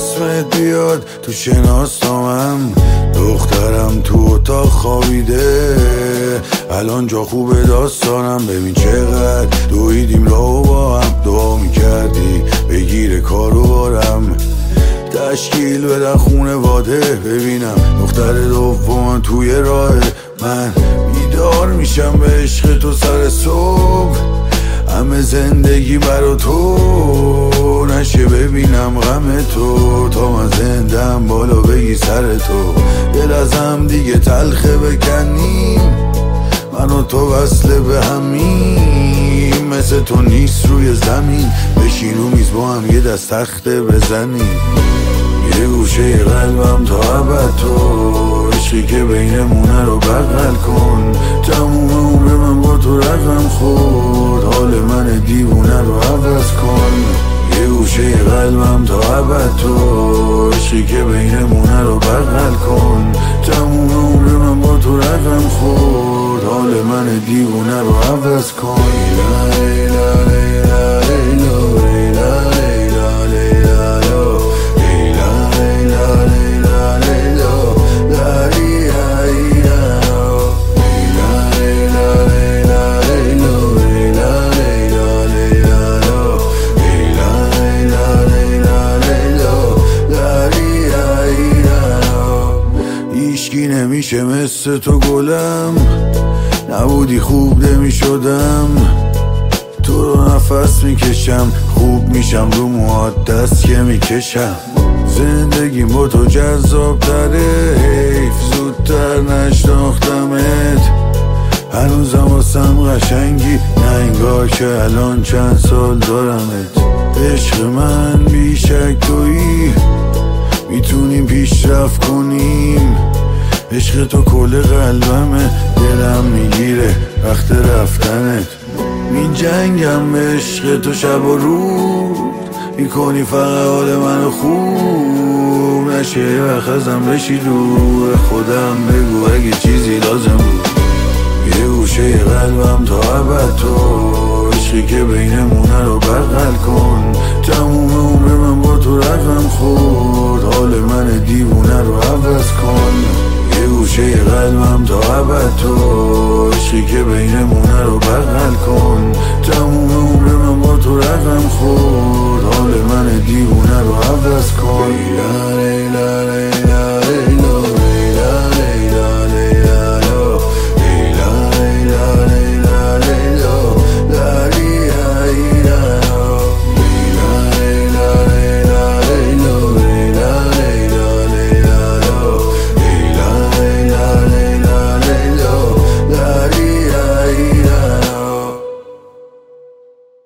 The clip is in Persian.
اسمت بیاد تو شناسنامم، دخترم تو اتاق خوابیده، الان جا خوبه داستانم. ببین چقدر دویدیم راهو با هم، دعا میکردی بگیره کارو بارم، تشکیل بدن خونواده. ببینم دختر دوم توی راه، من بیدار میشم به عشق تو سر صبح، همه زندگی برا تو نشه ببینم غم تو، تا من زندم بالا بگی سر تو. دل ازم دیگه تلخه بکنیم، من و تو وصله به همیم، مثل تو نیست روی زمین، بشین رو میز با هم یه دست تخته بزنیم، یه گوشه قلبم تا ابد تو، عشقی که بینمونه رو بغل کن، تموم عمر من با تو رقم خورد، حال من دیوونه رو عوض کن، یه گوشه قلبم تا ابد تو، عشقی که بینمونه رو بغل کن، تموم عمر من با تو رقم خورد، حال من دیوونه رو عوض کن. هیچکی نمیشه مثل تو گلم، نبودی خوب نمیشدم، تو رو نفس میکشم، خوب میشم رو موهات دست که میکشم، زندگی با تو جذاب تره، حیف زودتر نشناختمت، هنوزم واسم قشنگی، نه انگار که الان چند سال دارمت، عشق من بیشک تویی، میتونیم پیشرفت کنیم، عشق تو کل قلبمه، دلم میگیره وقت رفتنت، می جنگم به عشق تو شب و روز، میکنی فقط حال منو خوب، نشه وقت ازم بشی دور، خودم بگو اگه چیزی لازم بود، یه گوشه قلبم تا ابد تو، عشقی که بینمونه رو بغل کن، تموم عمر من با تو رقم خورد، حال من دیوونه رو عوض کن، یه گوشه قلبم تا ابد تو، عشقی که بینمونه رو بغل کن، تموم عمر من با تو رقم خورد، حال من دیوونه رو عوض کن.